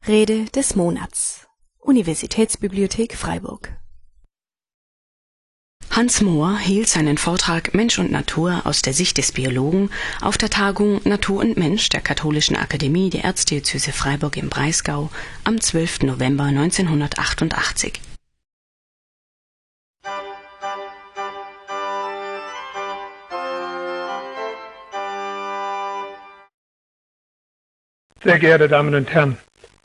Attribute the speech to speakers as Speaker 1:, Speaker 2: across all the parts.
Speaker 1: Rede des Monats. Universitätsbibliothek Freiburg. Hans Mohr hielt seinen Vortrag Mensch und Natur aus der Sicht des Biologen auf der Tagung Natur und Mensch der Katholischen Akademie der Erzdiözese Freiburg im Breisgau am 12. November 1988.
Speaker 2: Sehr geehrte Damen und Herren,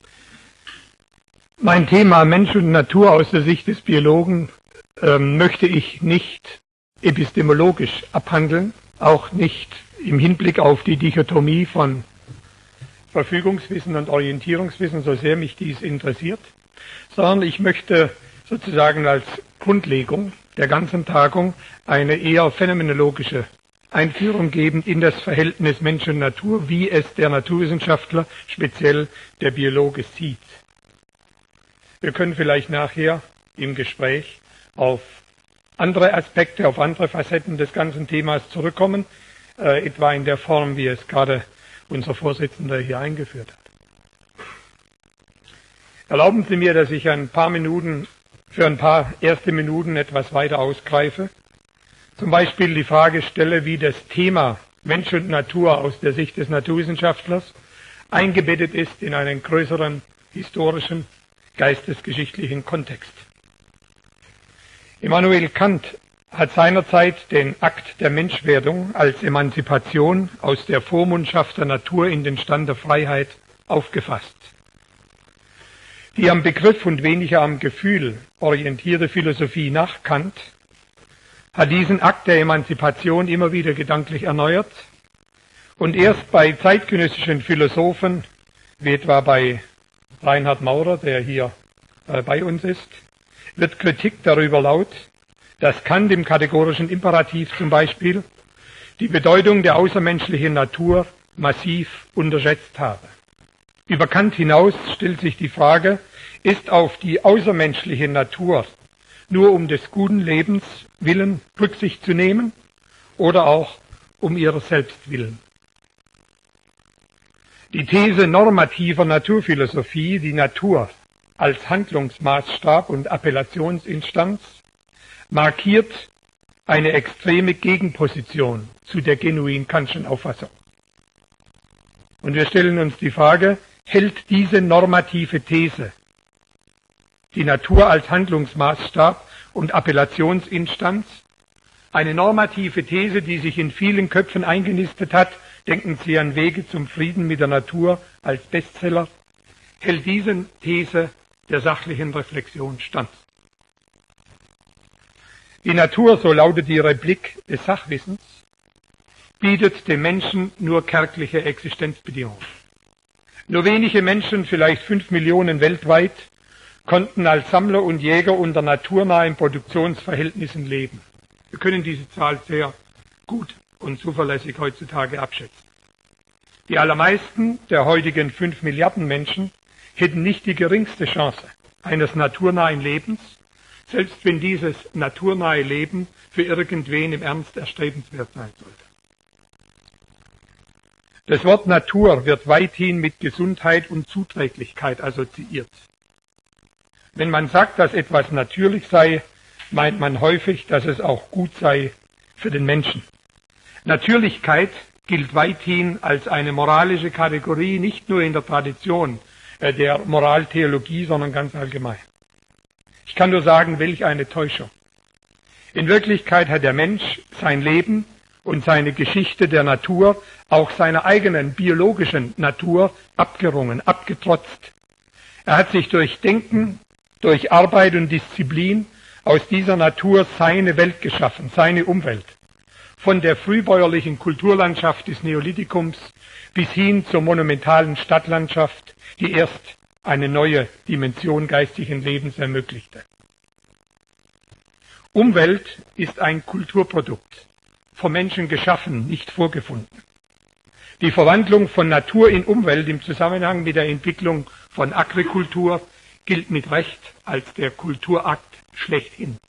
Speaker 2: mein Thema Mensch und Natur aus der Sicht des Biologen möchte ich nicht epistemologisch abhandeln, auch nicht im Hinblick auf die Dichotomie von Verfügungswissen und Orientierungswissen, so sehr mich dies interessiert, sondern ich möchte sozusagen als Grundlegung der ganzen Tagung eine eher phänomenologische Einführung geben in das Verhältnis Mensch und Natur, wie es der Naturwissenschaftler, speziell der Biologe, sieht. Wir können vielleicht nachher im Gespräch auf andere Aspekte, auf andere Facetten des ganzen Themas zurückkommen, etwa in der Form, wie es gerade unser Vorsitzender hier eingeführt hat. Erlauben Sie mir, dass ich für ein paar erste Minuten etwas weiter ausgreife. Zum Beispiel die Frage stelle, wie das Thema Mensch und Natur aus der Sicht des Naturwissenschaftlers eingebettet ist in einen größeren historischen, geistesgeschichtlichen Kontext. Immanuel Kant hat seinerzeit den Akt der Menschwerdung als Emanzipation aus der Vormundschaft der Natur in den Stand der Freiheit aufgefasst. Die am Begriff und weniger am Gefühl orientierte Philosophie nach Kant hat diesen Akt der Emanzipation immer wieder gedanklich erneuert und erst bei zeitgenössischen Philosophen, wie etwa bei Reinhard Maurer, der hier bei uns ist, wird Kritik darüber laut, dass Kant im kategorischen Imperativ zum Beispiel die Bedeutung der außermenschlichen Natur massiv unterschätzt habe. Über Kant hinaus stellt sich die Frage, ist auf die außermenschliche Natur nur um des guten Lebens willen Rücksicht zu nehmen oder auch um ihrer selbst willen? Die These normativer Naturphilosophie, die Natur als Handlungsmaßstab und Appellationsinstanz, markiert eine extreme Gegenposition zu der genuin Kantschen Auffassung. Und wir stellen uns die Frage, hält diese normative These die Natur als Handlungsmaßstab und Appellationsinstanz, eine normative These, die sich in vielen Köpfen eingenistet hat, denken Sie an Wege zum Frieden mit der Natur als Bestseller, hält diese These der sachlichen Reflexion stand. Die Natur, so lautet die Replik des Sachwissens, bietet dem Menschen nur kärgliche Existenzbedingungen. Nur wenige Menschen, vielleicht 5 Millionen weltweit, konnten als Sammler und Jäger unter naturnahen Produktionsverhältnissen leben. Wir können diese Zahl sehr gut und zuverlässig heutzutage abschätzen. Die allermeisten der heutigen 5 Milliarden Menschen hätten nicht die geringste Chance eines naturnahen Lebens, selbst wenn dieses naturnahe Leben für irgendwen im Ernst erstrebenswert sein sollte. Das Wort Natur wird weithin mit Gesundheit und Zuträglichkeit assoziiert. Wenn man sagt, dass etwas natürlich sei, meint man häufig, dass es auch gut sei für den Menschen. Natürlichkeit gilt weithin als eine moralische Kategorie, nicht nur in der Tradition der Moraltheologie, sondern ganz allgemein. Ich kann nur sagen, welch eine Täuschung. In Wirklichkeit hat der Mensch sein Leben und seine Geschichte der Natur, auch seiner eigenen biologischen Natur, abgerungen, abgetrotzt. Er hat sich durch Denken, durch Arbeit und Disziplin aus dieser Natur seine Welt geschaffen, seine Umwelt. Von der frühbäuerlichen Kulturlandschaft des Neolithikums bis hin zur monumentalen Stadtlandschaft, die erst eine neue Dimension geistigen Lebens ermöglichte. Umwelt ist ein Kulturprodukt, vom Menschen geschaffen, nicht vorgefunden. Die Verwandlung von Natur in Umwelt im Zusammenhang mit der Entwicklung von Agrikultur gilt mit Recht als der Kulturakt schlechthin.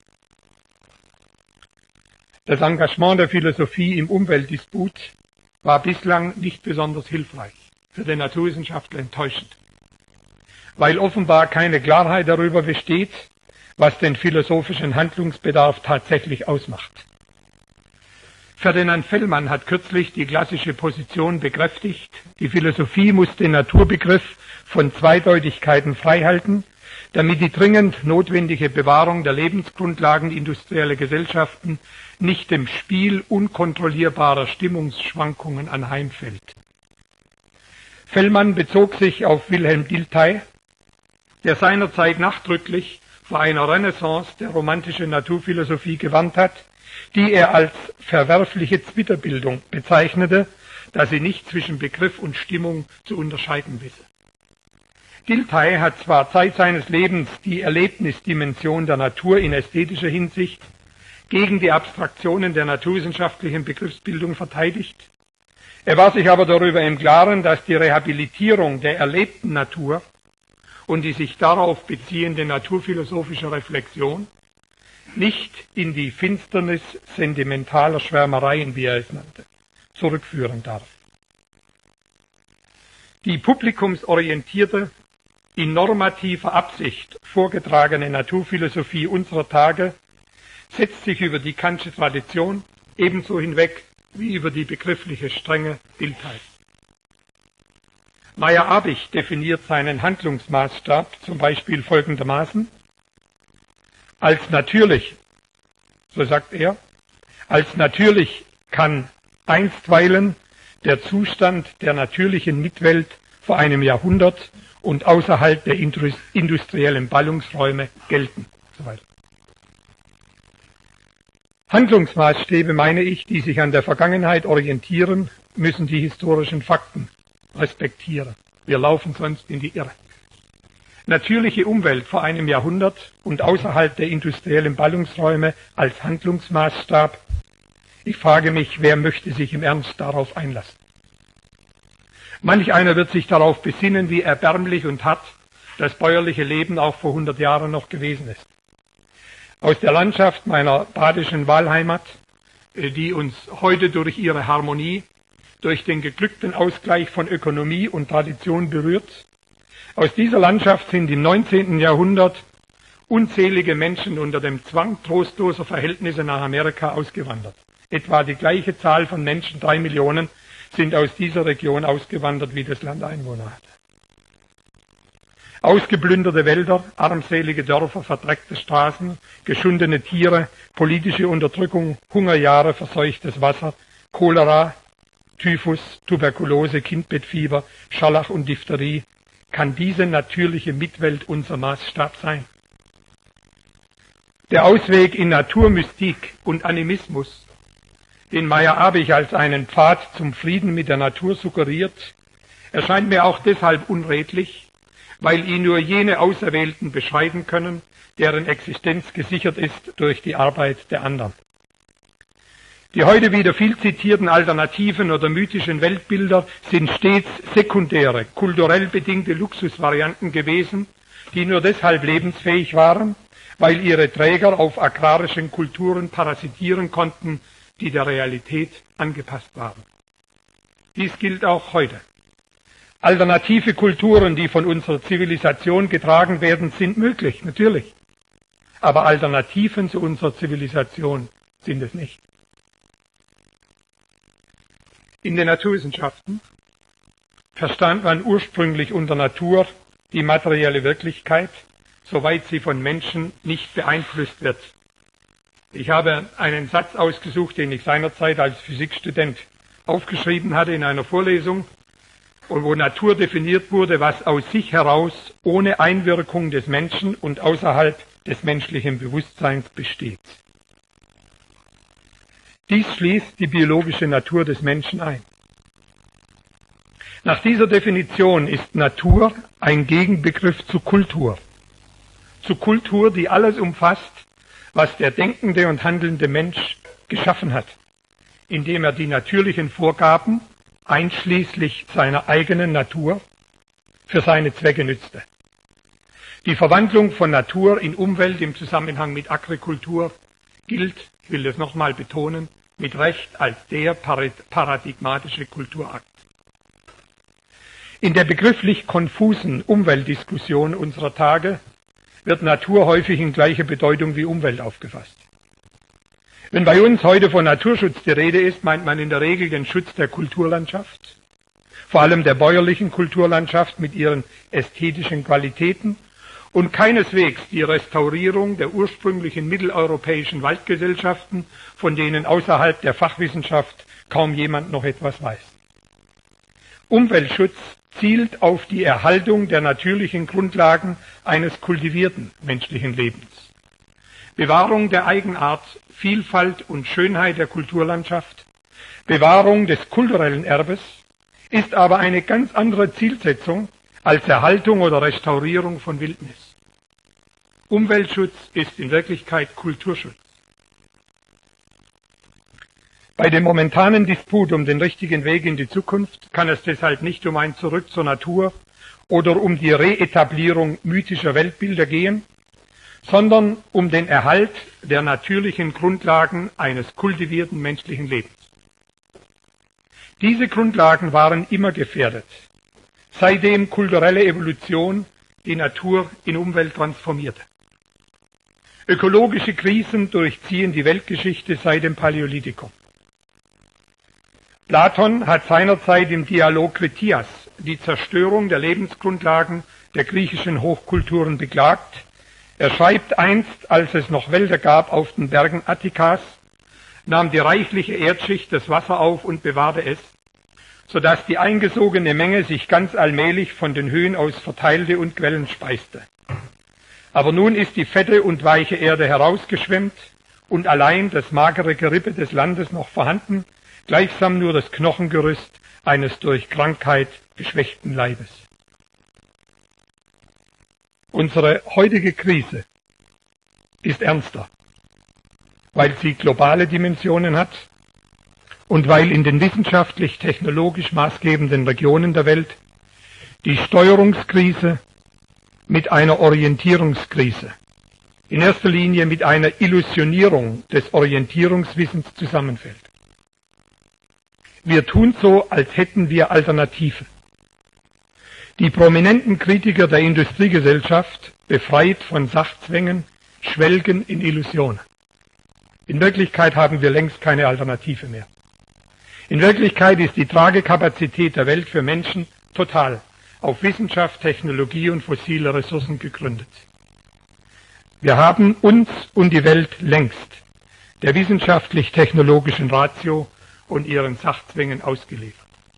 Speaker 2: Das Engagement der Philosophie im Umweltdisput war bislang nicht besonders hilfreich, für den Naturwissenschaftler enttäuschend. weil offenbar keine Klarheit darüber besteht, was den philosophischen Handlungsbedarf tatsächlich ausmacht. Ferdinand Fellmann hat kürzlich die klassische Position bekräftigt, die Philosophie muss den Naturbegriff von Zweideutigkeiten freihalten, damit die dringend notwendige Bewahrung der Lebensgrundlagen industrieller Gesellschaften nicht dem Spiel unkontrollierbarer Stimmungsschwankungen anheimfällt. Fellmann bezog sich auf Wilhelm Dilthey, der seinerzeit nachdrücklich vor einer Renaissance der romantischen Naturphilosophie gewarnt hat, die er als verwerfliche Zwitterbildung bezeichnete, da sie nicht zwischen Begriff und Stimmung zu unterscheiden wisse. Dilthey hat zwar Zeit seines Lebens die Erlebnisdimension der Natur in ästhetischer Hinsicht gegen die Abstraktionen der naturwissenschaftlichen Begriffsbildung verteidigt, er war sich aber darüber im Klaren, dass die Rehabilitierung der erlebten Natur und die sich darauf beziehende naturphilosophische Reflexion nicht in die Finsternis sentimentaler Schwärmereien, wie er es nannte, zurückführen darf. Die publikumsorientierte, in normativer Absicht vorgetragene Naturphilosophie unserer Tage setzt sich über die Kantsche Tradition ebenso hinweg wie über die begriffliche Strenge Diltheys. Meyer-Abich definiert seinen Handlungsmaßstab zum Beispiel folgendermaßen: Als natürlich, so sagt er, als natürlich kann einstweilen der Zustand der natürlichen Mitwelt vor einem Jahrhundert und außerhalb der industriellen Ballungsräume gelten. So weiter. Handlungsmaßstäbe, meine ich, die sich an der Vergangenheit orientieren, müssen die historischen Fakten respektieren. Wir laufen sonst in die Irre. Natürliche Umwelt vor einem Jahrhundert und außerhalb der industriellen Ballungsräume als Handlungsmaßstab. Ich frage mich, wer möchte sich im Ernst darauf einlassen? Manch einer wird sich darauf besinnen, wie erbärmlich und hart das bäuerliche Leben auch vor 100 Jahren noch gewesen ist. Aus der Landschaft meiner badischen Wahlheimat, die uns heute durch ihre Harmonie, durch den geglückten Ausgleich von Ökonomie und Tradition berührt, aus dieser Landschaft sind im 19. Jahrhundert unzählige Menschen unter dem Zwang trostloser Verhältnisse nach Amerika ausgewandert. Etwa die gleiche Zahl von Menschen, 3 Millionen, sind aus dieser Region ausgewandert, wie das Land Einwohner hat. Ausgeplünderte Wälder, armselige Dörfer, verdreckte Straßen, geschundene Tiere, politische Unterdrückung, Hungerjahre, verseuchtes Wasser, Cholera, Typhus, Tuberkulose, Kindbettfieber, Scharlach und Diphtherie. Kann diese natürliche Mitwelt unser Maßstab sein? Der Ausweg in Naturmystik und Animismus, den Meyer-Abich als einen Pfad zum Frieden mit der Natur suggeriert, erscheint mir auch deshalb unredlich, weil ihn nur jene Auserwählten beschreiben können, deren Existenz gesichert ist durch die Arbeit der anderen. Die heute wieder viel zitierten alternativen oder mythischen Weltbilder sind stets sekundäre, kulturell bedingte Luxusvarianten gewesen, die nur deshalb lebensfähig waren, weil ihre Träger auf agrarischen Kulturen parasitieren konnten, die der Realität angepasst waren. Dies gilt auch heute. Alternative Kulturen, die von unserer Zivilisation getragen werden, sind möglich, natürlich. Aber Alternativen zu unserer Zivilisation sind es nicht. In den Naturwissenschaften verstand man ursprünglich unter Natur die materielle Wirklichkeit, soweit sie von Menschen nicht beeinflusst wird. Ich habe einen Satz ausgesucht, den ich seinerzeit als Physikstudent aufgeschrieben hatte in einer Vorlesung, und wo Natur definiert wurde, was aus sich heraus ohne Einwirkung des Menschen und außerhalb des menschlichen Bewusstseins besteht. Dies schließt die biologische Natur des Menschen ein. Nach dieser Definition ist Natur ein Gegenbegriff zu Kultur. Zu Kultur, die alles umfasst, was der denkende und handelnde Mensch geschaffen hat, indem er die natürlichen Vorgaben, einschließlich seiner eigenen Natur, für seine Zwecke nützte. Die Verwandlung von Natur in Umwelt im Zusammenhang mit Agrikultur gilt, ich will das nochmal betonen, mit Recht als der paradigmatische Kulturakt. In der begrifflich konfusen Umweltdiskussion unserer Tage wird Natur häufig in gleicher Bedeutung wie Umwelt aufgefasst. Wenn bei uns heute von Naturschutz die Rede ist, meint man in der Regel den Schutz der Kulturlandschaft, vor allem der bäuerlichen Kulturlandschaft mit ihren ästhetischen Qualitäten und keineswegs die Restaurierung der ursprünglichen mitteleuropäischen Waldgesellschaften, von denen außerhalb der Fachwissenschaft kaum jemand noch etwas weiß. Umweltschutz zielt auf die Erhaltung der natürlichen Grundlagen eines kultivierten menschlichen Lebens. Bewahrung der Eigenart, Vielfalt und Schönheit der Kulturlandschaft, Bewahrung des kulturellen Erbes ist aber eine ganz andere Zielsetzung als Erhaltung oder Restaurierung von Wildnis. Umweltschutz ist in Wirklichkeit Kulturschutz. Bei dem momentanen Disput um den richtigen Weg in die Zukunft kann es deshalb nicht um ein Zurück zur Natur oder um die Reetablierung mythischer Weltbilder gehen, sondern um den Erhalt der natürlichen Grundlagen eines kultivierten menschlichen Lebens. Diese Grundlagen waren immer gefährdet, seitdem kulturelle Evolution die Natur in Umwelt transformierte. Ökologische Krisen durchziehen die Weltgeschichte seit dem Paläolithikum. Platon hat seinerzeit im Dialog Kritias die Zerstörung der Lebensgrundlagen der griechischen Hochkulturen beklagt. Er schreibt einst, als es noch Wälder gab auf den Bergen Attikas, nahm die reichliche Erdschicht das Wasser auf und bewahrte es, sodass die eingesogene Menge sich ganz allmählich von den Höhen aus verteilte und Quellen speiste. Aber nun ist die fette und weiche Erde herausgeschwemmt und allein das magere Gerippe des Landes noch vorhanden, gleichsam nur das Knochengerüst eines durch Krankheit geschwächten Leibes. Unsere heutige Krise ist ernster, weil sie globale Dimensionen hat und weil in den wissenschaftlich-technologisch maßgebenden Regionen der Welt die Steuerungskrise mit einer Orientierungskrise, in erster Linie mit einer Illusionierung des Orientierungswissens zusammenfällt. Wir tun so, als hätten wir Alternativen. Die prominenten Kritiker der Industriegesellschaft, befreit von Sachzwängen, schwelgen in Illusionen. In Wirklichkeit haben wir längst keine Alternative mehr. In Wirklichkeit ist die Tragekapazität der Welt für Menschen total auf Wissenschaft, Technologie und fossile Ressourcen gegründet. Wir haben uns und die Welt längst der wissenschaftlich-technologischen Ratio und ihren Sachzwängen ausgeliefert.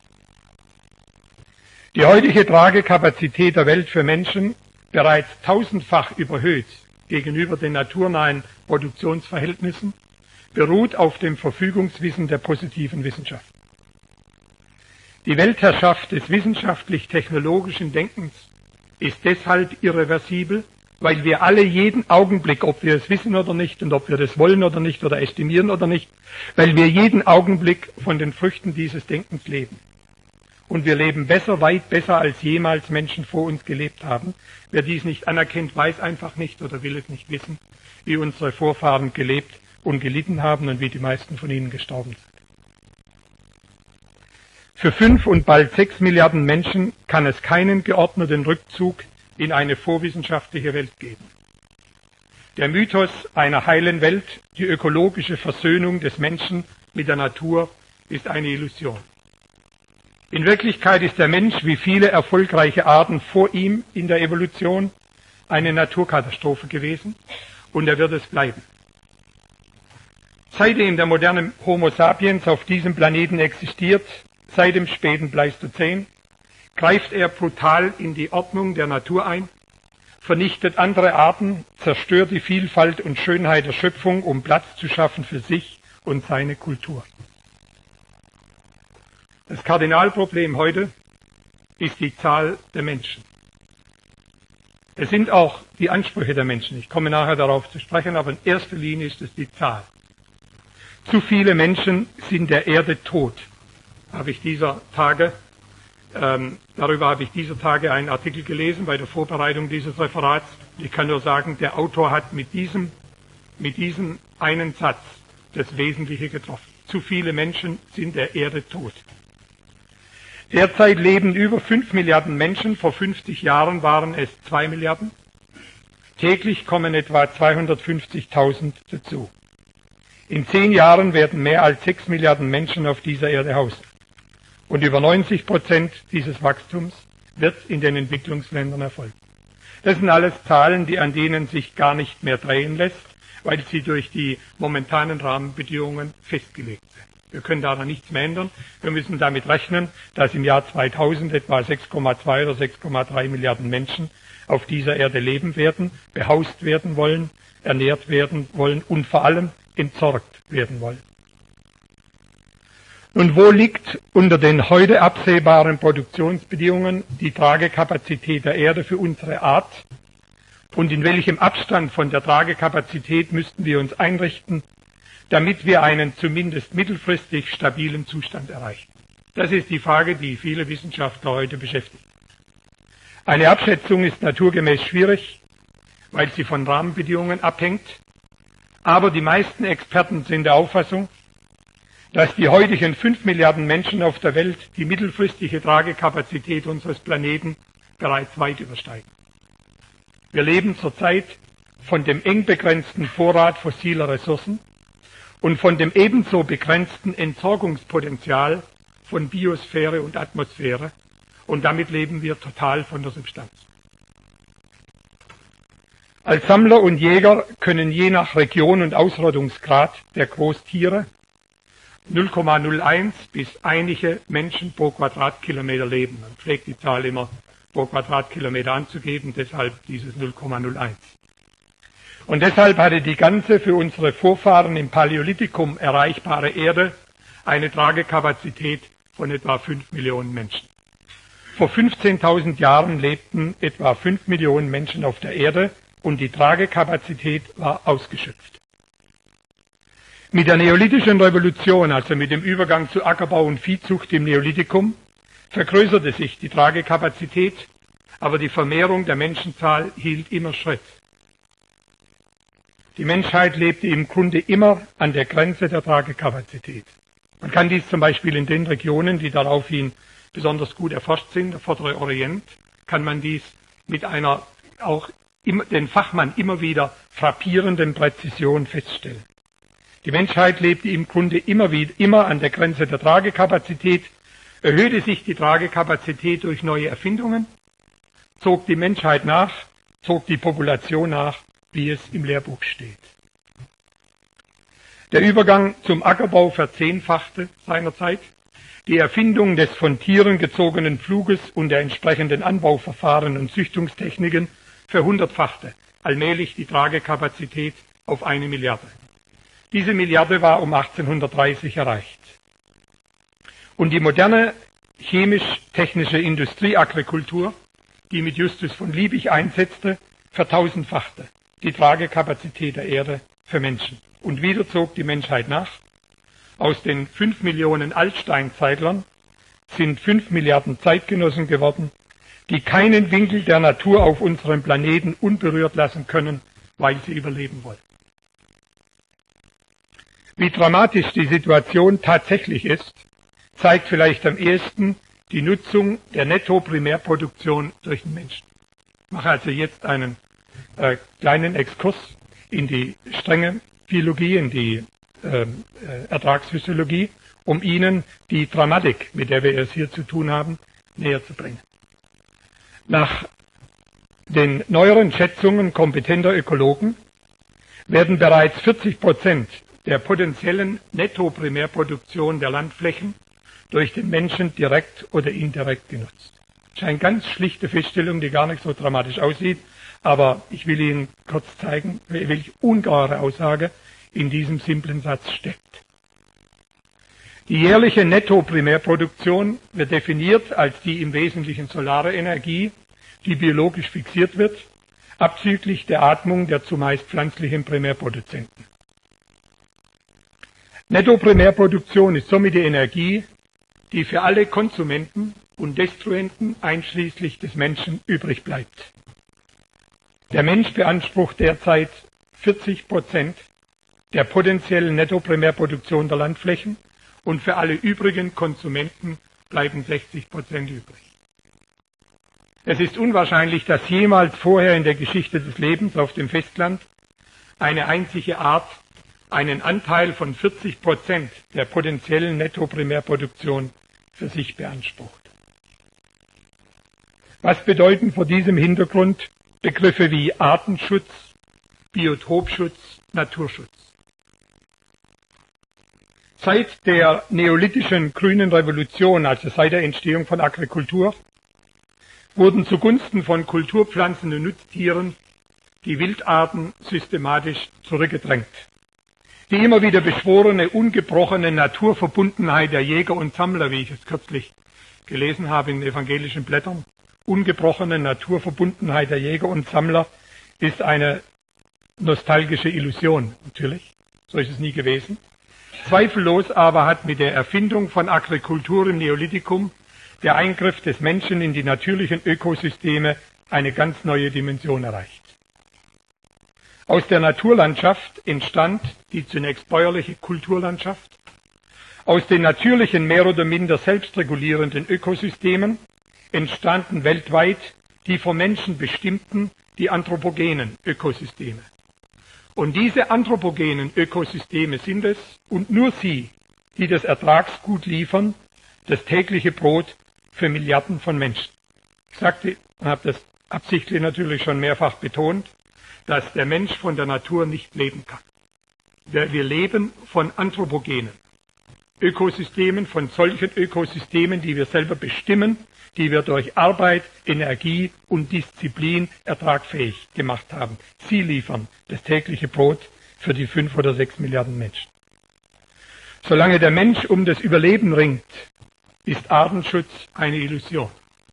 Speaker 2: Die heutige Tragekapazität der Welt für Menschen, bereits tausendfach überhöht gegenüber den naturnahen Produktionsverhältnissen, beruht auf dem Verfügungswissen der positiven Wissenschaft. Die Weltherrschaft des wissenschaftlich-technologischen Denkens ist deshalb irreversibel, weil wir alle jeden Augenblick, ob wir es wissen oder nicht und ob wir das wollen oder nicht oder estimieren oder nicht, weil wir jeden Augenblick von den Früchten dieses Denkens leben. Und wir leben besser, weit besser, als jemals Menschen vor uns gelebt haben. Wer dies nicht anerkennt, weiß einfach nicht oder will es nicht wissen, wie unsere Vorfahren gelebt und gelitten haben und wie die meisten von ihnen gestorben sind. Für 5 und bald 6 Milliarden Menschen kann es keinen geordneten Rückzug in eine vorwissenschaftliche Welt geben. Der Mythos einer heilen Welt, die ökologische Versöhnung des Menschen mit der Natur, ist eine Illusion. In Wirklichkeit ist der Mensch, wie viele erfolgreiche Arten vor ihm in der Evolution, eine Naturkatastrophe gewesen und er wird es bleiben. Seitdem der moderne Homo sapiens auf diesem Planeten existiert, seit dem späten Pleistozän, greift er brutal in die Ordnung der Natur ein, vernichtet andere Arten, zerstört die Vielfalt und Schönheit der Schöpfung, um Platz zu schaffen für sich und seine Kultur. Das Kardinalproblem heute ist die Zahl der Menschen. Es sind auch die Ansprüche der Menschen. Ich komme nachher darauf zu sprechen, aber in erster Linie ist es die Zahl. Zu viele Menschen sind der Erde tot. Darüber habe ich dieser Tage einen Artikel gelesen bei der Vorbereitung dieses Referats. Ich kann nur sagen, der Autor hat mit diesem einen Satz das Wesentliche getroffen. Zu viele Menschen sind der Erde tot. Derzeit leben über 5 Milliarden Menschen, vor 50 Jahren waren es 2 Milliarden. Täglich kommen etwa 250.000 dazu. In 10 Jahren werden mehr als 6 Milliarden Menschen auf dieser Erde hausen. Und über 90% dieses Wachstums wird in den Entwicklungsländern erfolgen. Das sind alles Zahlen, an denen sich gar nicht mehr drehen lässt, weil sie durch die momentanen Rahmenbedingungen festgelegt sind. Wir können daran nichts mehr ändern. Wir müssen damit rechnen, dass im Jahr 2000 etwa 6,2 oder 6,3 Milliarden Menschen auf dieser Erde leben werden, behaust werden wollen, ernährt werden wollen und vor allem entsorgt werden wollen. Und wo liegt unter den heute absehbaren Produktionsbedingungen die Tragekapazität der Erde für unsere Art? Und in welchem Abstand von der Tragekapazität müssten wir uns einrichten, damit wir einen zumindest mittelfristig stabilen Zustand erreichen? Das ist die Frage, die viele Wissenschaftler heute beschäftigt. Eine Abschätzung ist naturgemäß schwierig, weil sie von Rahmenbedingungen abhängt. Aber die meisten Experten sind der Auffassung, dass die heutigen 5 Milliarden Menschen auf der Welt die mittelfristige Tragekapazität unseres Planeten bereits weit übersteigen. Wir leben zurzeit von dem eng begrenzten Vorrat fossiler Ressourcen und von dem ebenso begrenzten Entsorgungspotenzial von Biosphäre und Atmosphäre, und damit leben wir total von der Substanz. Als Sammler und Jäger können je nach Region und Ausrottungsgrad der Großtiere 0,01 bis einige Menschen pro Quadratkilometer leben. Man pflegt die Zahl immer pro Quadratkilometer anzugeben, deshalb dieses 0,01. Und deshalb hatte die ganze für unsere Vorfahren im Paläolithikum erreichbare Erde eine Tragekapazität von etwa 5 Millionen Menschen. Vor 15.000 Jahren lebten etwa 5 Millionen Menschen auf der Erde und die Tragekapazität war ausgeschöpft. Mit der neolithischen Revolution, also mit dem Übergang zu Ackerbau und Viehzucht im Neolithikum, vergrößerte sich die Tragekapazität, aber die Vermehrung der Menschenzahl hielt immer Schritt. Die Menschheit lebte im Grunde immer an der Grenze der Tragekapazität. Man kann dies zum Beispiel in den Regionen, die daraufhin besonders gut erforscht sind, der Vordere Orient, kann man dies mit einer auch den Fachmann immer wieder frappierenden Präzision feststellen. Die Menschheit lebte im Grunde immer an der Grenze der Tragekapazität, erhöhte sich die Tragekapazität durch neue Erfindungen, zog die Menschheit nach, zog die Population nach, wie es im Lehrbuch steht. Der Übergang zum Ackerbau verzehnfachte seinerzeit, die Erfindung des von Tieren gezogenen Pfluges und der entsprechenden Anbauverfahren und Züchtungstechniken verhundertfachte allmählich die Tragekapazität auf 1 Milliarde. Diese Milliarde war um 1830 erreicht. Und die moderne chemisch-technische Industrieagrikultur, die mit Justus von Liebig einsetzte, vertausendfachte die Tragekapazität der Erde für Menschen. Und wieder zog die Menschheit nach. Aus den 5 Millionen Altsteinzeitlern sind 5 Milliarden Zeitgenossen geworden, die keinen Winkel der Natur auf unserem Planeten unberührt lassen können, weil sie überleben wollen. Wie dramatisch die Situation tatsächlich ist, zeigt vielleicht am ehesten die Nutzung der Netto-Primärproduktion durch den Menschen. Ich mache also jetzt einen kleinen Exkurs in die strenge Biologie, in die Ertragsphysiologie, um Ihnen die Dramatik, mit der wir es hier zu tun haben, näher zu bringen. Nach den neueren Schätzungen kompetenter Ökologen werden bereits 40% der potenziellen Netto-Primärproduktion der Landflächen durch den Menschen direkt oder indirekt genutzt. Das ist eine ganz schlichte Feststellung, die gar nicht so dramatisch aussieht, aber ich will Ihnen kurz zeigen, welche ungeheure Aussage in diesem simplen Satz steckt. Die jährliche Netto-Primärproduktion wird definiert als die im Wesentlichen solare Energie, die biologisch fixiert wird, abzüglich der Atmung der zumeist pflanzlichen Primärproduzenten. Netto-Primärproduktion ist somit die Energie, die für alle Konsumenten und Destruenten einschließlich des Menschen übrig bleibt. Der Mensch beansprucht derzeit 40% der potenziellen Nettoprimärproduktion der Landflächen und für alle übrigen Konsumenten bleiben 60% übrig. Es ist unwahrscheinlich, dass jemals vorher in der Geschichte des Lebens auf dem Festland eine einzige Art einen Anteil von 40% der potenziellen Nettoprimärproduktion für sich beansprucht. Was bedeuten vor diesem Hintergrund Begriffe wie Artenschutz, Biotopschutz, Naturschutz? Seit der neolithischen grünen Revolution, also seit der Entstehung von Agrikultur, wurden zugunsten von Kulturpflanzen und Nutztieren die Wildarten systematisch zurückgedrängt. Die immer wieder beschworene, ungebrochene Naturverbundenheit der Jäger und Sammler, wie ich es kürzlich gelesen habe in den evangelischen Blättern, ungebrochene Naturverbundenheit der Jäger und Sammler ist eine nostalgische Illusion, natürlich. So ist es nie gewesen. Zweifellos aber hat mit der Erfindung von Agrikultur im Neolithikum der Eingriff des Menschen in die natürlichen Ökosysteme eine ganz neue Dimension erreicht. Aus der Naturlandschaft entstand die zunächst bäuerliche Kulturlandschaft. Aus den natürlichen, mehr oder minder selbstregulierenden Ökosystemen entstanden weltweit die vom Menschen bestimmten, die anthropogenen Ökosysteme. Und diese anthropogenen Ökosysteme sind es, und nur sie, die das Ertragsgut liefern, das tägliche Brot für Milliarden von Menschen. Ich sagte und habe das absichtlich natürlich schon mehrfach betont, dass der Mensch von der Natur nicht leben kann. Wir leben von anthropogenen Ökosystemen, von solchen Ökosystemen, die wir selber bestimmen, die wir durch Arbeit, Energie und Disziplin ertragfähig gemacht haben. Sie liefern das tägliche Brot für die 5 oder 6 Milliarden Menschen. Solange der Mensch um das Überleben ringt, ist Artenschutz eine Illusion.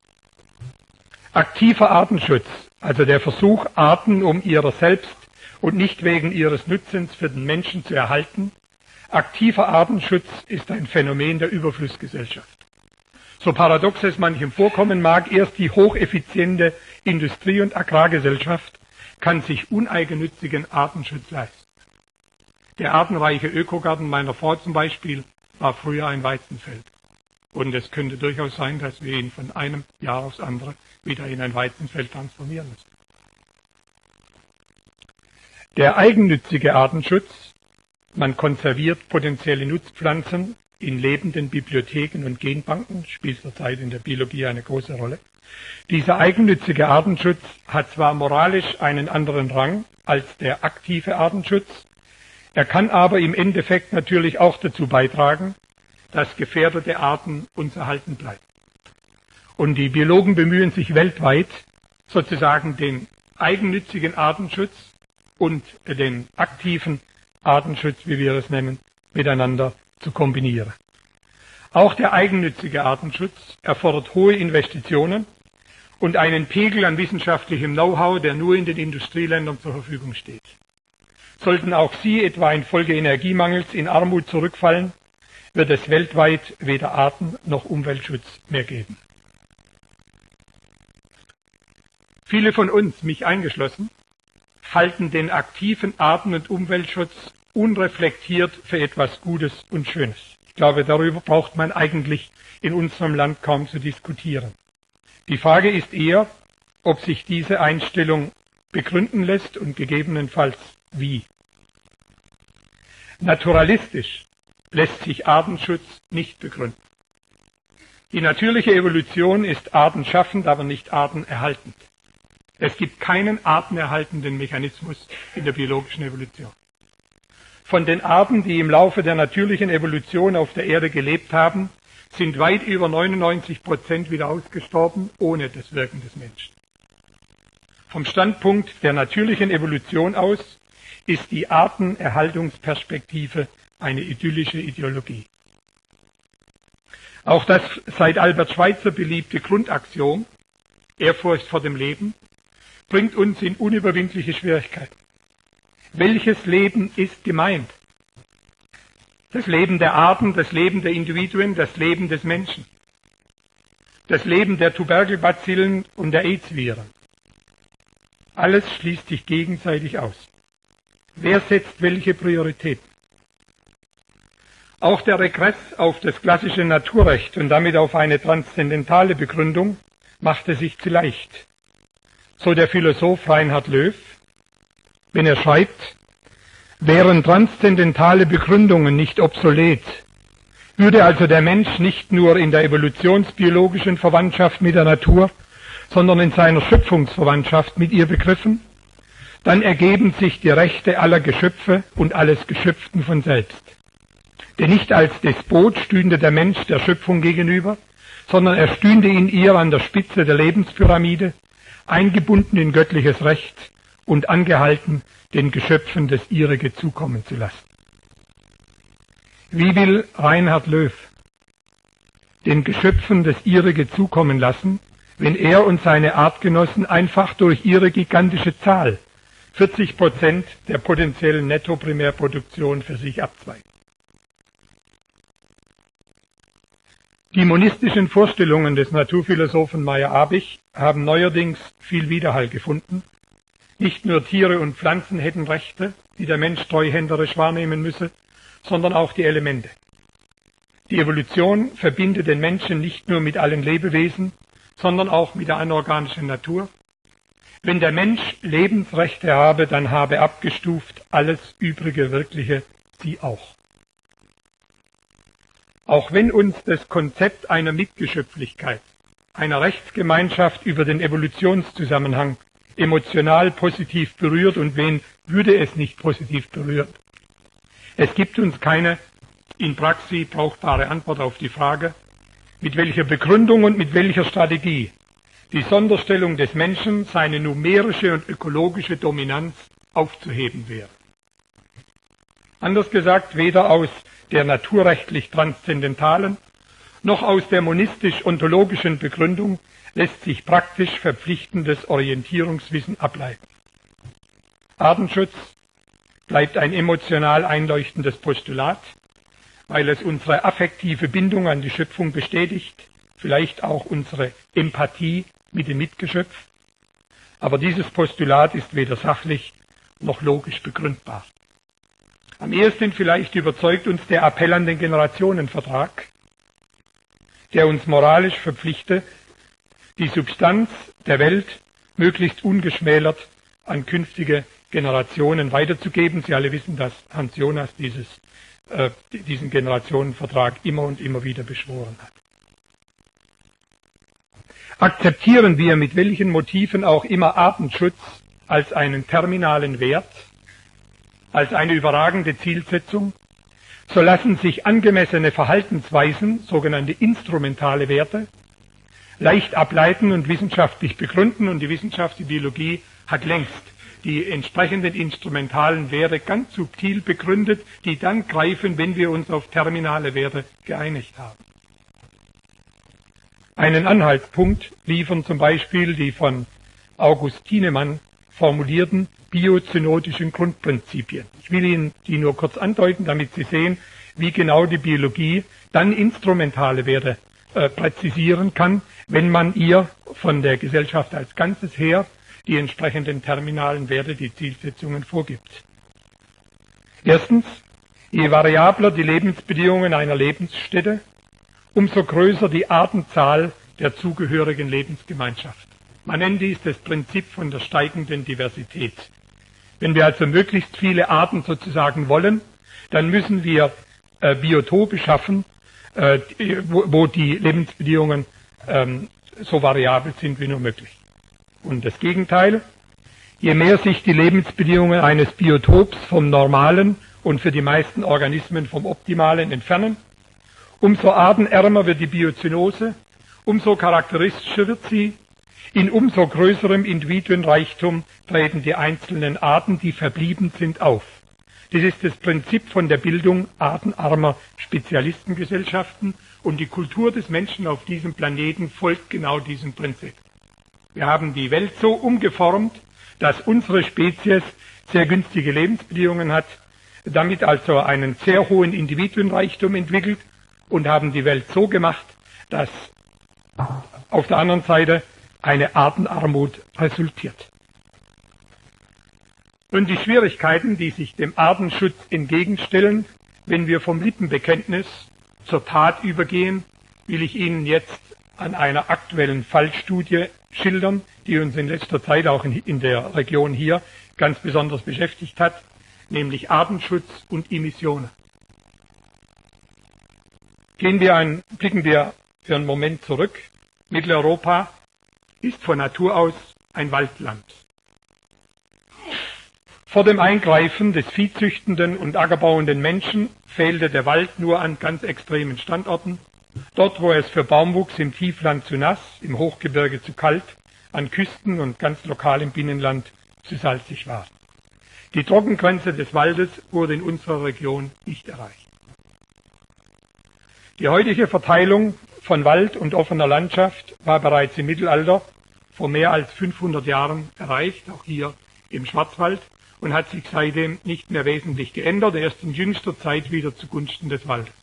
Speaker 2: Aktiver Artenschutz, also der Versuch, Arten um ihrer selbst und nicht wegen ihres Nutzens für den Menschen zu erhalten, aktiver Artenschutz ist ein Phänomen der Überflussgesellschaft. So paradox es manchem vorkommen mag, erst die hocheffiziente Industrie- und Agrargesellschaft kann sich uneigennützigen Artenschutz leisten. Der artenreiche Ökogarten meiner Frau zum Beispiel war früher ein Weizenfeld. Und es könnte durchaus sein, dass wir ihn von einem Jahr aufs andere wieder in ein Weizenfeld transformieren müssen. Der eigennützige Artenschutz, man konserviert potenzielle Nutzpflanzen in lebenden Bibliotheken und Genbanken, spielt zurzeit in der Biologie eine große Rolle. Dieser eigennützige Artenschutz hat zwar moralisch einen anderen Rang als der aktive Artenschutz, er kann aber im Endeffekt natürlich auch dazu beitragen, dass gefährdete Arten uns erhalten bleiben. Und die Biologen bemühen sich weltweit, sozusagen den eigennützigen Artenschutz und den aktiven Artenschutz, wie wir es nennen, miteinander zu kombinieren. Auch der eigennützige Artenschutz erfordert hohe Investitionen und einen Pegel an wissenschaftlichem Know-how, der nur in den Industrieländern zur Verfügung steht. Sollten auch sie etwa infolge Energiemangels in Armut zurückfallen, wird es weltweit weder Arten- noch Umweltschutz mehr geben. Viele von uns, mich eingeschlossen, halten den aktiven Arten- und Umweltschutz unreflektiert für etwas Gutes und Schönes. Ich glaube, darüber braucht man eigentlich in unserem Land kaum zu diskutieren. Die Frage ist eher, ob sich diese Einstellung begründen lässt und gegebenenfalls wie. Naturalistisch lässt sich Artenschutz nicht begründen. Die natürliche Evolution ist artenschaffend, aber nicht artenerhaltend. Es gibt keinen artenerhaltenden Mechanismus in der biologischen Evolution. Von den Arten, die im Laufe der natürlichen Evolution auf der Erde gelebt haben, sind weit über 99% wieder ausgestorben, ohne das Wirken des Menschen. Vom Standpunkt der natürlichen Evolution aus ist die Artenerhaltungsperspektive eine idyllische Ideologie. Auch das seit Albert Schweitzer beliebte Grundaxiom, Ehrfurcht vor dem Leben, bringt uns in unüberwindliche Schwierigkeiten. Welches Leben ist gemeint? Das Leben der Arten, das Leben der Individuen, das Leben des Menschen. Das Leben der Tuberkelbazillen und der AIDS-Viren. Alles schließt sich gegenseitig aus. Wer setzt welche Prioritäten? Auch der Regress auf das klassische Naturrecht und damit auf eine transzendentale Begründung machte sich zu leicht. So der Philosoph Reinhard Löw, wenn er schreibt, wären transzendentale Begründungen nicht obsolet, würde also der Mensch nicht nur in der evolutionsbiologischen Verwandtschaft mit der Natur, sondern in seiner Schöpfungsverwandtschaft mit ihr begriffen, dann ergeben sich die Rechte aller Geschöpfe und alles Geschöpften von selbst. Denn nicht als Despot stünde der Mensch der Schöpfung gegenüber, sondern er stünde in ihr an der Spitze der Lebenspyramide, eingebunden in göttliches Recht und angehalten, den Geschöpfen das ihrige zukommen zu lassen. Wie will Reinhard Löw den Geschöpfen das ihrige zukommen lassen, wenn er und seine Artgenossen einfach durch ihre gigantische Zahl 40% der potenziellen Nettoprimärproduktion für sich abzweigen? Die monistischen Vorstellungen des Naturphilosophen Meyer-Abich haben neuerdings viel Widerhall gefunden. Nicht nur Tiere und Pflanzen hätten Rechte, die der Mensch treuhänderisch wahrnehmen müsse, sondern auch die Elemente. Die Evolution verbindet den Menschen nicht nur mit allen Lebewesen, sondern auch mit der anorganischen Natur. Wenn der Mensch Lebensrechte habe, dann habe abgestuft alles übrige Wirkliche sie auch. Auch wenn uns das Konzept einer Mitgeschöpflichkeit, einer Rechtsgemeinschaft über den Evolutionszusammenhang emotional positiv berührt, und wen würde es nicht positiv berühren? Es gibt uns keine in Praxis brauchbare Antwort auf die Frage, mit welcher Begründung und mit welcher Strategie die Sonderstellung des Menschen, seine numerische und ökologische Dominanz aufzuheben wäre. Anders gesagt, weder aus der naturrechtlich transzendentalen noch aus der monistisch-ontologischen Begründung lässt sich praktisch verpflichtendes Orientierungswissen ableiten. Artenschutz bleibt ein emotional einleuchtendes Postulat, weil es unsere affektive Bindung an die Schöpfung bestätigt, vielleicht auch unsere Empathie mit dem Mitgeschöpf. Aber dieses Postulat ist weder sachlich noch logisch begründbar. Am ehesten vielleicht überzeugt uns der Appell an den Generationenvertrag, der uns moralisch verpflichtet, die Substanz der Welt möglichst ungeschmälert an künftige Generationen weiterzugeben. Sie alle wissen, dass Hans Jonas diesen Generationenvertrag immer und immer wieder beschworen hat. Akzeptieren wir mit welchen Motiven auch immer Artenschutz als einen terminalen Wert, als eine überragende Zielsetzung, so lassen sich angemessene Verhaltensweisen, sogenannte instrumentale Werte, leicht ableiten und wissenschaftlich begründen, und die Wissenschaft, die Biologie, hat längst die entsprechenden instrumentalen Werte ganz subtil begründet, die dann greifen, wenn wir uns auf terminale Werte geeinigt haben. Einen Anhaltspunkt liefern zum Beispiel die von August Thienemann formulierten biozynotischen Grundprinzipien. Ich will Ihnen die nur kurz andeuten, damit Sie sehen, wie genau die Biologie dann instrumentale Werte präzisieren kann, wenn man ihr von der Gesellschaft als Ganzes her die entsprechenden terminalen Werte, die Zielsetzungen vorgibt. Erstens, je variabler die Lebensbedingungen einer Lebensstätte, umso größer die Artenzahl der zugehörigen Lebensgemeinschaft. Man nennt dies das Prinzip von der steigenden Diversität. Wenn wir also möglichst viele Arten sozusagen wollen, dann müssen wir Biotope schaffen, wo die Lebensbedingungen so variabel sind wie nur möglich. Und das Gegenteil, je mehr sich die Lebensbedingungen eines Biotops vom Normalen und für die meisten Organismen vom Optimalen entfernen, umso artenärmer wird die Biozynose, umso charakteristischer wird sie, in umso größerem Individuenreichtum treten die einzelnen Arten, die verblieben sind, auf. Das ist das Prinzip von der Bildung artenarmer Spezialistengesellschaften, und die Kultur des Menschen auf diesem Planeten folgt genau diesem Prinzip. Wir haben die Welt so umgeformt, dass unsere Spezies sehr günstige Lebensbedingungen hat, damit also einen sehr hohen Individuenreichtum entwickelt, und haben die Welt so gemacht, dass auf der anderen Seite eine Artenarmut resultiert. Und die Schwierigkeiten, die sich dem Artenschutz entgegenstellen, wenn wir vom Lippenbekenntnis zur Tat übergehen, will ich Ihnen jetzt an einer aktuellen Fallstudie schildern, die uns in letzter Zeit auch in der Region hier ganz besonders beschäftigt hat, nämlich Artenschutz und Emissionen. Blicken wir für einen Moment zurück. Mitteleuropa ist von Natur aus ein Waldland. Vor dem Eingreifen des viehzüchtenden und ackerbauenden Menschen fehlte der Wald nur an ganz extremen Standorten. Dort, wo es für Baumwuchs im Tiefland zu nass, im Hochgebirge zu kalt, an Küsten und ganz lokal im Binnenland zu salzig war. Die Trockengrenze des Waldes wurde in unserer Region nicht erreicht. Die heutige Verteilung von Wald und offener Landschaft war bereits im Mittelalter vor mehr als 500 Jahren erreicht, auch hier im Schwarzwald, und hat sich seitdem nicht mehr wesentlich geändert, erst in jüngster Zeit wieder zugunsten des Waldes.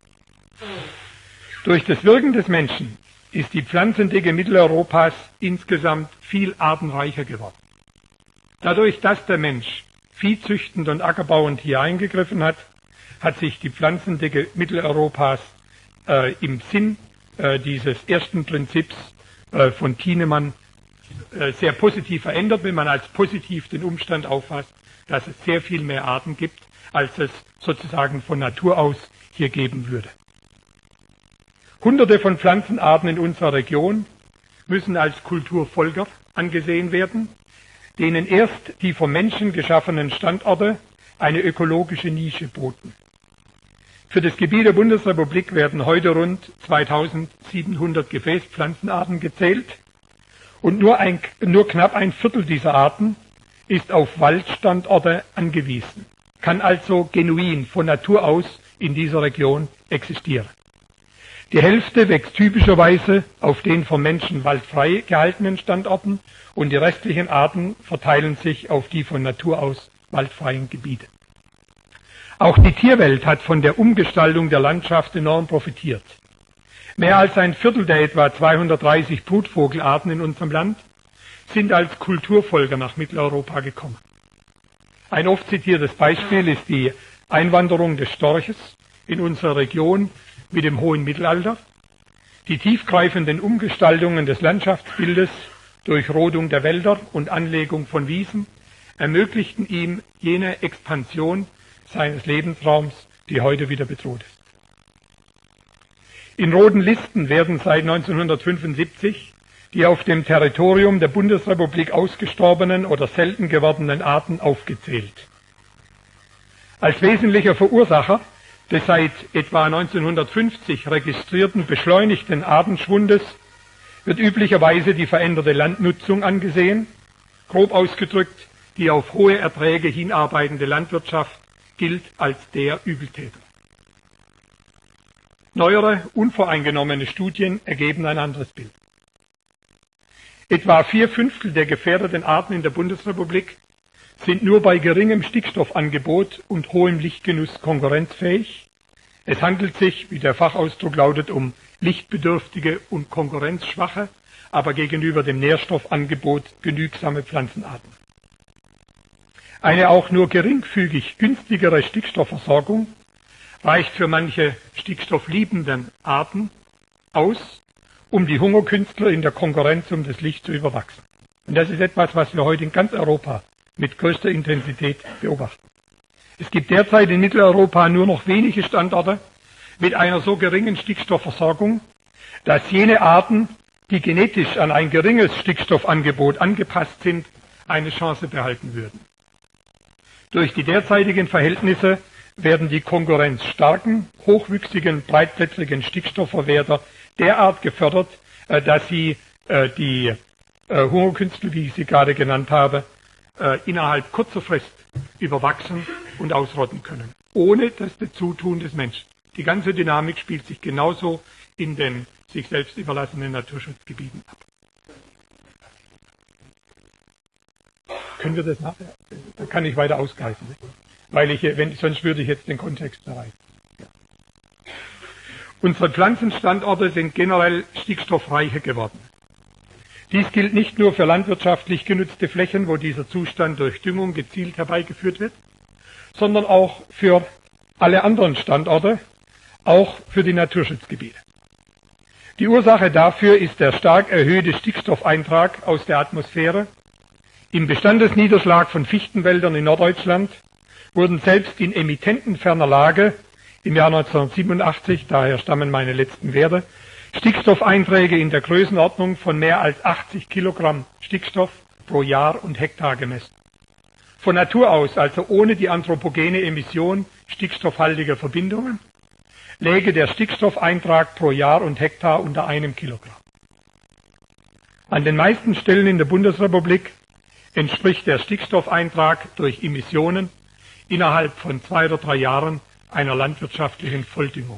Speaker 2: Durch das Wirken des Menschen ist die Pflanzendecke Mitteleuropas insgesamt viel artenreicher geworden. Dadurch, dass der Mensch viehzüchtend und ackerbauend hier eingegriffen hat, hat sich die Pflanzendecke Mitteleuropas im Sinn dieses ersten Prinzips von Thienemann sehr positiv verändert, wenn man als positiv den Umstand auffasst, dass es sehr viel mehr Arten gibt, als es sozusagen von Natur aus hier geben würde. Hunderte von Pflanzenarten in unserer Region müssen als Kulturfolger angesehen werden, denen erst die vom Menschen geschaffenen Standorte eine ökologische Nische boten. Für das Gebiet der Bundesrepublik werden heute rund 2700 Gefäßpflanzenarten gezählt und nur knapp ein Viertel dieser Arten ist auf Waldstandorte angewiesen, kann also genuin von Natur aus in dieser Region existieren. Die Hälfte wächst typischerweise auf den vom Menschen waldfrei gehaltenen Standorten und die restlichen Arten verteilen sich auf die von Natur aus waldfreien Gebiete. Auch die Tierwelt hat von der Umgestaltung der Landschaft enorm profitiert. Mehr als ein Viertel der etwa 230 Brutvogelarten in unserem Land sind als Kulturfolger nach Mitteleuropa gekommen. Ein oft zitiertes Beispiel ist die Einwanderung des Storches in unserer Region mit dem hohen Mittelalter. Die tiefgreifenden Umgestaltungen des Landschaftsbildes durch Rodung der Wälder und Anlegung von Wiesen ermöglichten ihm jene Expansion seines Lebensraums, die heute wieder bedroht ist. In roten Listen werden seit 1975 die auf dem Territorium der Bundesrepublik ausgestorbenen oder selten gewordenen Arten aufgezählt. Als wesentlicher Verursacher des seit etwa 1950 registrierten beschleunigten Artenschwundes wird üblicherweise die veränderte Landnutzung angesehen. Grob ausgedrückt, die auf hohe Erträge hinarbeitende Landwirtschaft gilt als der Übeltäter. Neuere, unvoreingenommene Studien ergeben ein anderes Bild. Etwa 4/5 der gefährdeten Arten in der Bundesrepublik sind nur bei geringem Stickstoffangebot und hohem Lichtgenuss konkurrenzfähig. Es handelt sich, wie der Fachausdruck lautet, um lichtbedürftige und konkurrenzschwache, aber gegenüber dem Nährstoffangebot genügsame Pflanzenarten. Eine auch nur geringfügig günstigere Stickstoffversorgung reicht für manche stickstoffliebenden Arten aus, um die Hungerkünstler in der Konkurrenz um das Licht zu überwachsen. Und das ist etwas, was wir heute in ganz Europa mit größter Intensität beobachten. Es gibt derzeit in Mitteleuropa nur noch wenige Standorte mit einer so geringen Stickstoffversorgung, dass jene Arten, die genetisch an ein geringes Stickstoffangebot angepasst sind, eine Chance behalten würden. Durch die derzeitigen Verhältnisse werden die konkurrenzstarken, hochwüchsigen, breitblättrigen Stickstoffverwerter derart gefördert, dass sie die Hungerkünstler, wie ich sie gerade genannt habe, innerhalb kurzer Frist überwachsen und ausrotten können, ohne das Zutun des Menschen. Die ganze Dynamik spielt sich genauso in den sich selbst überlassenen Naturschutzgebieten ab. Können wir das nachher? Da kann ich weiter ausgreifen, weil sonst würde ich jetzt den Kontext erreichen. Ja. Unsere Pflanzenstandorte sind generell stickstoffreicher geworden. Dies gilt nicht nur für landwirtschaftlich genutzte Flächen, wo dieser Zustand durch Düngung gezielt herbeigeführt wird, sondern auch für alle anderen Standorte, auch für die Naturschutzgebiete. Die Ursache dafür ist der stark erhöhte Stickstoffeintrag aus der Atmosphäre. Im Bestandesniederschlag von Fichtenwäldern in Norddeutschland wurden selbst in emittentenferner Lage im Jahr 1987, daher stammen meine letzten Werte, Stickstoffeinträge in der Größenordnung von mehr als 80 Kilogramm Stickstoff pro Jahr und Hektar gemessen. Von Natur aus, also ohne die anthropogene Emission stickstoffhaltiger Verbindungen, läge der Stickstoffeintrag pro Jahr und Hektar unter 1 Kilogramm. An den meisten Stellen in der Bundesrepublik entspricht der Stickstoffeintrag durch Emissionen innerhalb von 2 oder 3 Jahren einer landwirtschaftlichen Volldüngung.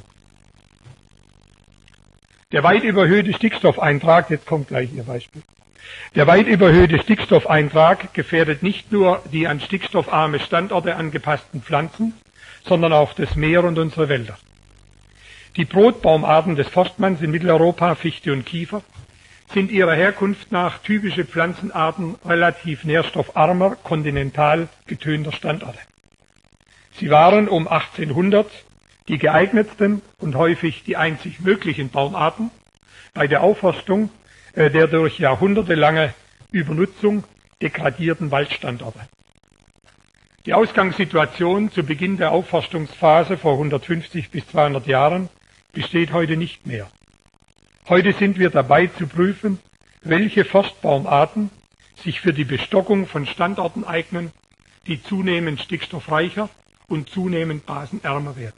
Speaker 2: Der weit überhöhte Stickstoffeintrag, jetzt kommt gleich Ihr Beispiel, der weit überhöhte Stickstoffeintrag gefährdet nicht nur die an stickstoffarme Standorte angepassten Pflanzen, sondern auch das Meer und unsere Wälder. Die Brotbaumarten des Forstmanns in Mitteleuropa, Fichte und Kiefer, sind ihrer Herkunft nach typische Pflanzenarten relativ nährstoffarmer, kontinental getönter Standorte. Sie waren um 1800 die geeignetsten und häufig die einzig möglichen Baumarten bei der Aufforstung der durch jahrhundertelange Übernutzung degradierten Waldstandorte. Die Ausgangssituation zu Beginn der Aufforstungsphase vor 150 bis 200 Jahren besteht heute nicht mehr. Heute sind wir dabei zu prüfen, welche Forstbaumarten sich für die Bestockung von Standorten eignen, die zunehmend stickstoffreicher und zunehmend basenärmer werden.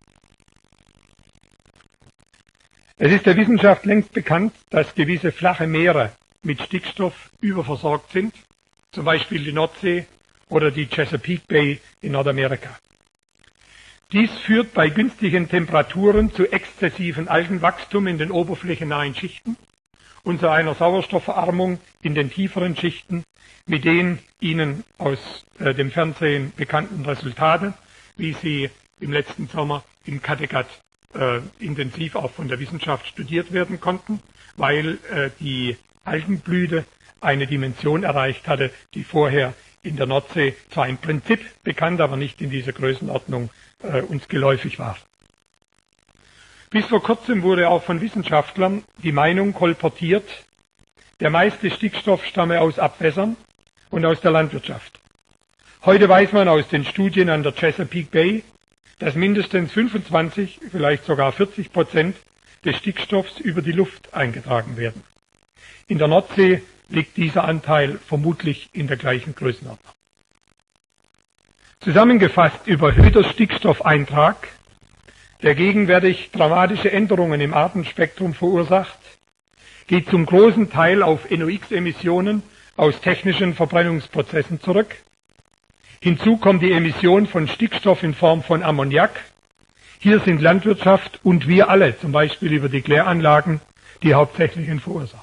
Speaker 2: Es ist der Wissenschaft längst bekannt, dass gewisse flache Meere mit Stickstoff überversorgt sind, zum Beispiel die Nordsee oder die Chesapeake Bay in Nordamerika. Dies führt bei günstigen Temperaturen zu exzessivem Algenwachstum in den oberflächennahen Schichten und zu einer Sauerstoffverarmung in den tieferen Schichten mit den Ihnen aus dem Fernsehen bekannten Resultaten, wie sie im letzten Sommer in Kattegat intensiv auch von der Wissenschaft studiert werden konnten, weil die Algenblüte eine Dimension erreicht hatte, die vorher in der Nordsee zwar im Prinzip bekannt, aber nicht in dieser Größenordnung uns geläufig war. Bis vor kurzem wurde auch von Wissenschaftlern die Meinung kolportiert, der meiste Stickstoff stamme aus Abwässern und aus der Landwirtschaft. Heute weiß man aus den Studien an der Chesapeake Bay, dass mindestens 25, vielleicht sogar 40% des Stickstoffs über die Luft eingetragen werden. In der Nordsee liegt dieser Anteil vermutlich in der gleichen Größenordnung. Zusammengefasst: überhöhter Stickstoffeintrag, der gegenwärtig dramatische Änderungen im Artenspektrum verursacht, geht zum großen Teil auf NOx-Emissionen aus technischen Verbrennungsprozessen zurück. Hinzu kommt die Emission von Stickstoff in Form von Ammoniak. Hier sind Landwirtschaft und wir alle, zum Beispiel über die Kläranlagen, die hauptsächlichen Verursacher.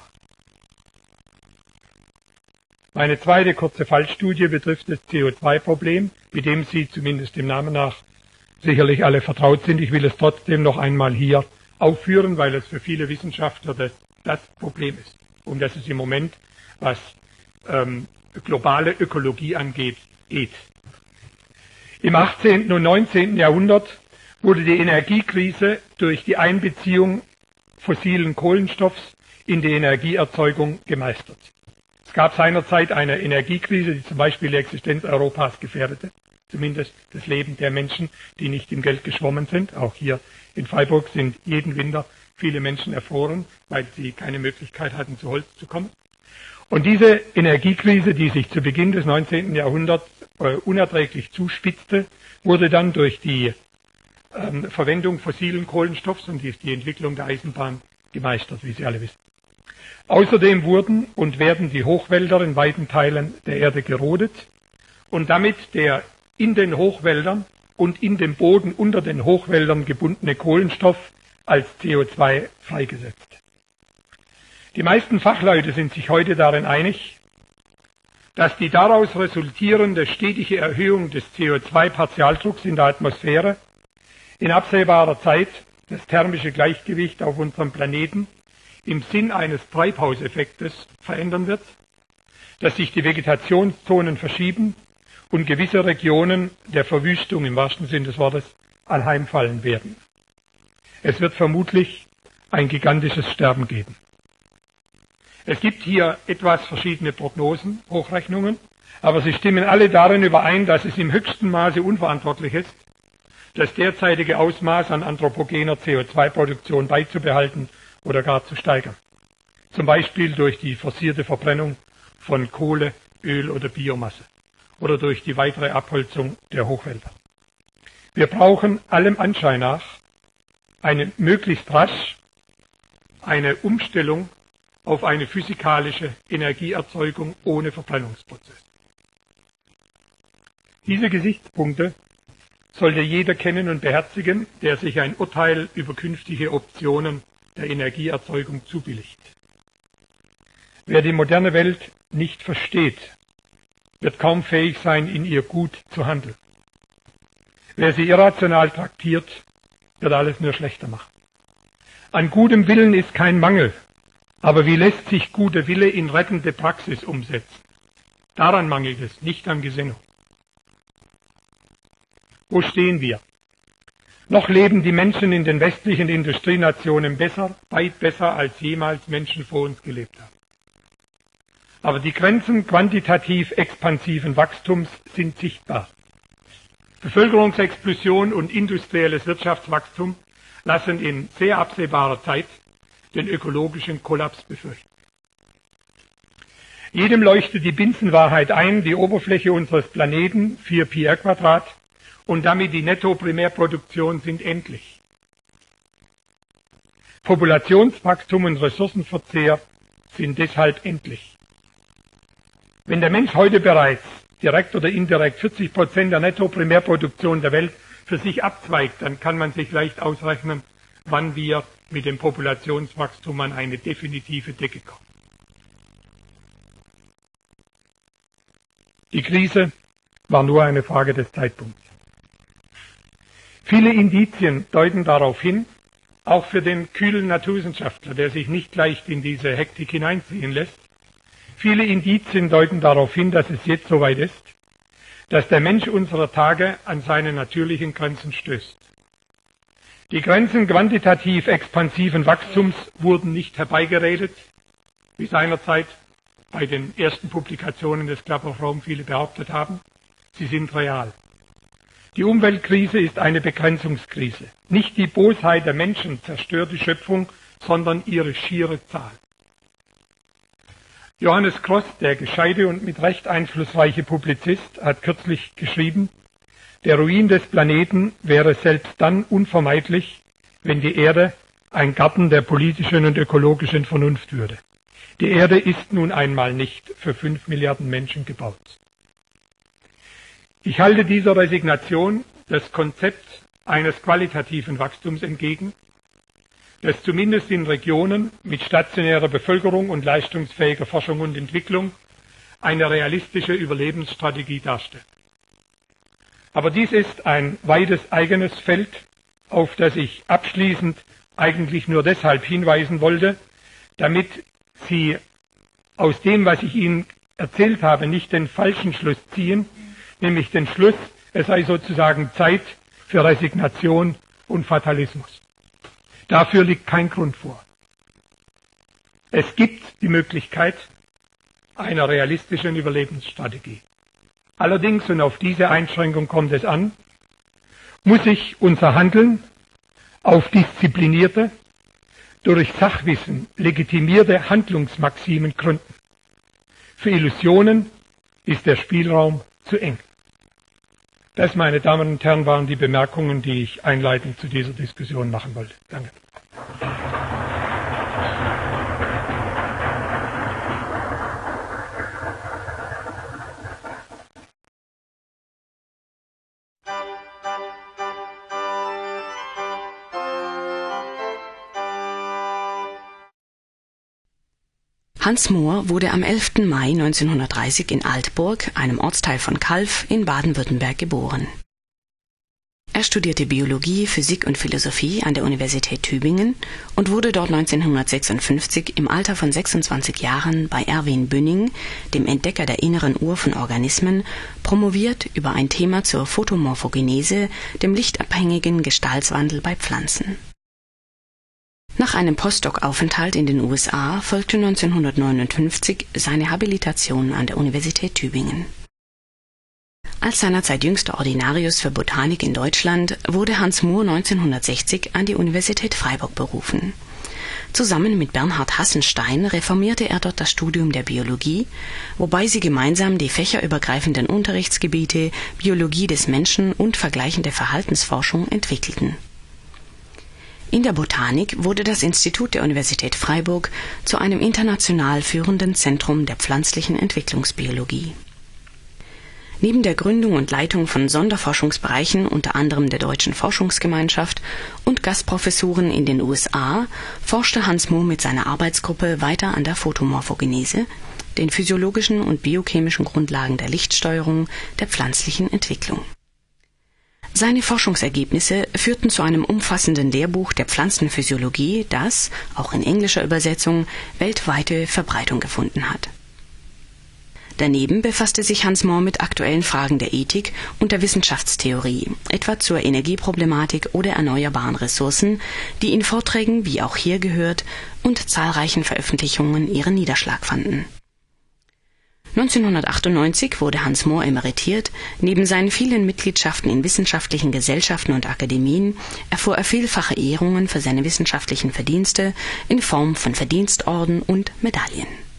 Speaker 2: Meine zweite kurze Fallstudie betrifft das CO2-Problem, mit dem Sie zumindest dem Namen nach sicherlich alle vertraut sind. Ich will es trotzdem noch einmal hier aufführen, weil es für viele Wissenschaftler das Problem ist, um das es im Moment, was globale Ökologie angeht, geht. Im 18. und 19. Jahrhundert wurde die Energiekrise durch die Einbeziehung fossilen Kohlenstoffs in die Energieerzeugung gemeistert. Es gab seinerzeit eine Energiekrise, die zum Beispiel die Existenz Europas gefährdete, zumindest das Leben der Menschen, die nicht im Geld geschwommen sind. Auch hier in Freiburg sind jeden Winter viele Menschen erfroren, weil sie keine Möglichkeit hatten, zu Holz zu kommen. Und diese Energiekrise, die sich zu Beginn des 19. Jahrhunderts unerträglich zuspitzte, wurde dann durch die Verwendung fossilen Kohlenstoffs und die Entwicklung der Eisenbahn gemeistert, wie Sie alle wissen. Außerdem wurden und werden die Hochwälder in weiten Teilen der Erde gerodet und damit der in den Hochwäldern und in dem Boden unter den Hochwäldern gebundene Kohlenstoff als CO2 freigesetzt. Die meisten Fachleute sind sich heute darin einig, dass die daraus resultierende stetige Erhöhung des CO2-Partialdrucks in der Atmosphäre in absehbarer Zeit das thermische Gleichgewicht auf unserem Planeten im Sinn eines Treibhauseffektes verändern wird, dass sich die Vegetationszonen verschieben und gewisse Regionen der Verwüstung im wahrsten Sinne des Wortes anheimfallen werden. Es wird vermutlich ein gigantisches Sterben geben. Es gibt hier etwas verschiedene Prognosen, Hochrechnungen, aber sie stimmen alle darin überein, dass es im höchsten Maße unverantwortlich ist, das derzeitige Ausmaß an anthropogener CO2-Produktion beizubehalten oder gar zu steigern. Zum Beispiel durch die forcierte Verbrennung von Kohle, Öl oder Biomasse oder durch die weitere Abholzung der Hochwälder. Wir brauchen allem Anschein nach möglichst rasch eine Umstellung auf eine physikalische Energieerzeugung ohne Verbrennungsprozess. Diese Gesichtspunkte sollte jeder kennen und beherzigen, der sich ein Urteil über künftige Optionen der Energieerzeugung zubilligt. Wer die moderne Welt nicht versteht, wird kaum fähig sein, in ihr gut zu handeln. Wer sie irrational traktiert, wird alles nur schlechter machen. An gutem Willen ist kein Mangel, aber wie lässt sich guter Wille in rettende Praxis umsetzen? Daran mangelt es, nicht an Gesinnung. Wo stehen wir? Noch leben die Menschen in den westlichen Industrienationen besser, weit besser als jemals Menschen vor uns gelebt haben. Aber die Grenzen quantitativ expansiven Wachstums sind sichtbar. Bevölkerungsexplosion und industrielles Wirtschaftswachstum lassen in sehr absehbarer Zeit den ökologischen Kollaps befürchten. Jedem leuchtet die Binsenwahrheit ein, die Oberfläche unseres Planeten, 4 Pi² und damit die Nettoprimärproduktion sind endlich. Populationswachstum und Ressourcenverzehr sind deshalb endlich. Wenn der Mensch heute bereits direkt oder indirekt 40% der Nettoprimärproduktion der Welt für sich abzweigt, dann kann man sich leicht ausrechnen, wann wir mit dem Populationswachstum an eine definitive Decke kommen. Die Krise war nur eine Frage des Zeitpunkts. Viele Indizien deuten darauf hin, auch für den kühlen Naturwissenschaftler, der sich nicht leicht in diese Hektik hineinziehen lässt. Viele Indizien deuten darauf hin, dass es jetzt soweit ist, dass der Mensch unserer Tage an seine natürlichen Grenzen stößt. Die Grenzen quantitativ expansiven Wachstums wurden nicht herbeigeredet, wie seinerzeit bei den ersten Publikationen des Club of Rome viele behauptet haben. Sie sind real. Die Umweltkrise ist eine Begrenzungskrise. Nicht die Bosheit der Menschen zerstört die Schöpfung, sondern ihre schiere Zahl. Johannes Kross, der gescheite und mit Recht einflussreiche Publizist, hat kürzlich geschrieben, der Ruin des Planeten wäre selbst dann unvermeidlich, wenn die Erde ein Garten der politischen und ökologischen Vernunft würde. Die Erde ist nun einmal nicht für 5 Milliarden Menschen gebaut. Ich halte dieser Resignation das Konzept eines qualitativen Wachstums entgegen, das zumindest in Regionen mit stationärer Bevölkerung und leistungsfähiger Forschung und Entwicklung eine realistische Überlebensstrategie darstellt. Aber dies ist ein weites eigenes Feld, auf das ich abschließend eigentlich nur deshalb hinweisen wollte, damit Sie aus dem, was ich Ihnen erzählt habe, nicht den falschen Schluss ziehen, nämlich den Schluss, es sei sozusagen Zeit für Resignation und Fatalismus. Dafür liegt kein Grund vor. Es gibt die Möglichkeit einer realistischen Überlebensstrategie. Allerdings, und auf diese Einschränkung kommt es an, muss sich unser Handeln auf disziplinierte, durch Sachwissen legitimierte Handlungsmaximen gründen. Für Illusionen ist der Spielraum zu eng. Das, meine Damen und Herren, waren die Bemerkungen, die ich einleitend zu dieser Diskussion machen wollte. Danke.
Speaker 1: Hans Mohr wurde am 11. Mai 1930 in Altburg, einem Ortsteil von Calw in Baden-Württemberg, geboren. Er studierte Biologie, Physik und Philosophie an der Universität Tübingen und wurde dort 1956 im Alter von 26 Jahren bei Erwin Bünning, dem Entdecker der inneren Uhr von Organismen, promoviert über ein Thema zur Photomorphogenese, dem lichtabhängigen Gestaltswandel bei Pflanzen. Nach einem Postdoc-Aufenthalt in den USA folgte 1959 seine Habilitation an der Universität Tübingen. Als seinerzeit jüngster Ordinarius für Botanik in Deutschland wurde Hans Mohr 1960 an die Universität Freiburg berufen. Zusammen mit Bernhard Hassenstein reformierte er dort das Studium der Biologie, wobei sie gemeinsam die fächerübergreifenden Unterrichtsgebiete Biologie des Menschen und vergleichende Verhaltensforschung entwickelten. In der Botanik wurde das Institut der Universität Freiburg zu einem international führenden Zentrum der pflanzlichen Entwicklungsbiologie. Neben der Gründung und Leitung von Sonderforschungsbereichen, unter anderem der Deutschen Forschungsgemeinschaft, und Gastprofessuren in den USA, forschte Hans Mohr mit seiner Arbeitsgruppe weiter an der Photomorphogenese, den physiologischen und biochemischen Grundlagen der Lichtsteuerung der pflanzlichen Entwicklung. Seine Forschungsergebnisse führten zu einem umfassenden Lehrbuch der Pflanzenphysiologie, das, auch in englischer Übersetzung, weltweite Verbreitung gefunden hat. Daneben befasste sich Hans Mohr mit aktuellen Fragen der Ethik und der Wissenschaftstheorie, etwa zur Energieproblematik oder erneuerbaren Ressourcen, die in Vorträgen, wie auch hier gehört, und zahlreichen Veröffentlichungen ihren Niederschlag fanden. 1998 wurde Hans Mohr emeritiert. Neben seinen vielen Mitgliedschaften in wissenschaftlichen Gesellschaften und Akademien erfuhr er vielfache Ehrungen für seine wissenschaftlichen Verdienste in Form von Verdienstorden und Medaillen.